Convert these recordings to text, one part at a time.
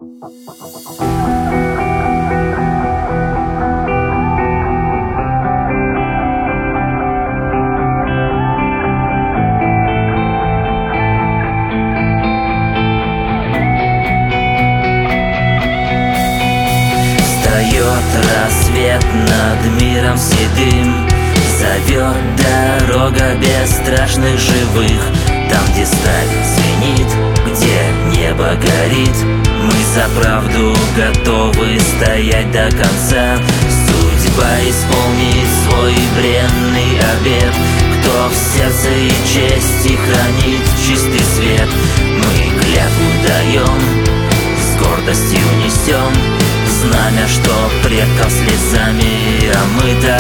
Рассвет над миром седым, зовет дорога бесстрашных живых. Там, где сталь звенит, где небо горит, мы за правду готовы стоять до конца. Судьба исполнит свой бренный обет. Кто в сердце и чести хранит чистый свет, мы клятву даем, с гордостью несем знамя, что предков слезами омыто.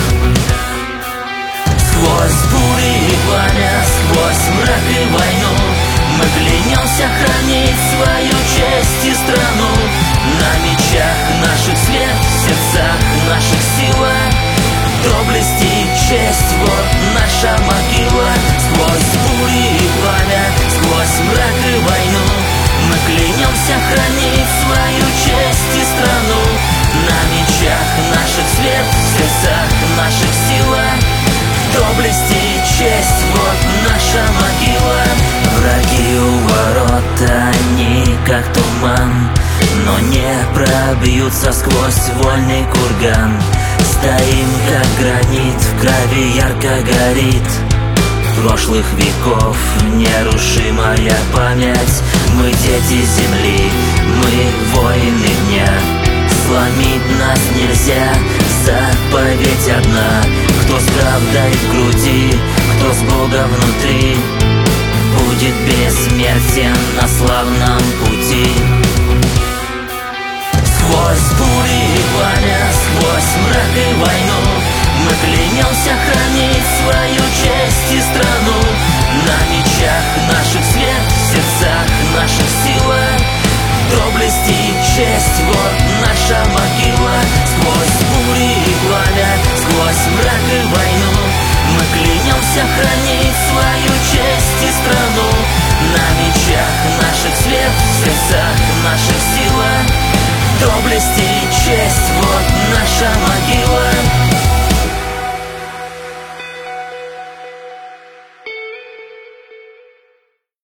Сквозь бури и пламя, сквозь мрак и войну мы клянемся хранить свою честь и страну. На мечах наших свет, в сердцах наших сила. Доблесть и честь, вот наша могила. Сквозь бури и пламя, сквозь мрак и войну мы клянемся хранить свою честь и страну. На мечах наших свет, в сердцах наших сила. Доблесть и честь, вот наша могила. Враги у ворот, они как туман, но не пробьются сквозь вольный курган. Стоим как гранит, в крови ярко горит прошлых веков нерушимая память. Мы дети земли, мы воины дня. Сломить нас нельзя, заповедь одна. Кто с правдой в груди, кто с Богом внутри, будет бессмертен на славном пути. Сквозь бури и пламя, сквозь мрак и войну мы клянемся